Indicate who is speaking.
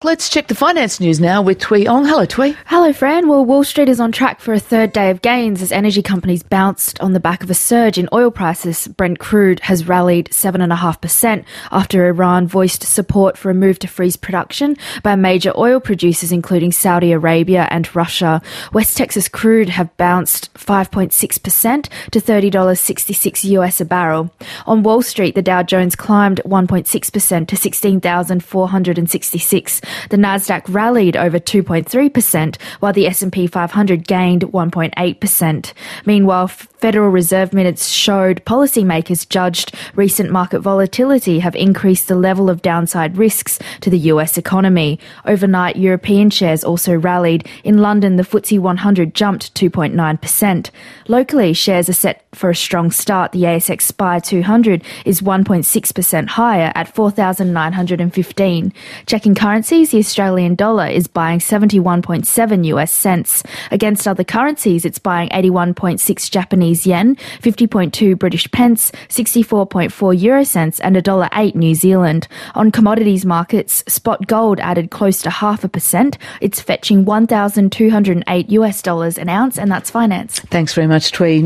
Speaker 1: Let's check the finance news now with Tui Ong. Hello, Tui.
Speaker 2: Hello, Fran. Well, Wall Street is on track for a third day of gains as energy companies bounced on the back of a surge in oil prices. Brent crude has rallied 7.5% after Iran voiced support for a move to freeze production by major oil producers, including Saudi Arabia and Russia. West Texas crude have bounced 5.6% to $30.66 US a barrel. On Wall Street, the Dow Jones climbed 1.6% to 16,466. The Nasdaq rallied over 2.3%, while the S&P 500 gained 1.8%. Meanwhile, Federal Reserve minutes showed policymakers judged recent market volatility have increased the level of downside risks to the US economy. Overnight, European shares also rallied. In London, the FTSE 100 jumped 2.9%. Locally, shares are set for a strong start. The ASX SPI 200 is 1.6% higher at 4,915. Checking currencies, the Australian dollar is buying 71.7 US cents. Against other currencies, it's buying 81.6 Japanese yen, 50.2 British pence, 64.4 euro cents and $1.08 New Zealand. On commodities markets, spot gold added close to 0.5%. It's fetching $1,208 US an ounce, and that's finance.
Speaker 1: Thanks very much, Tui.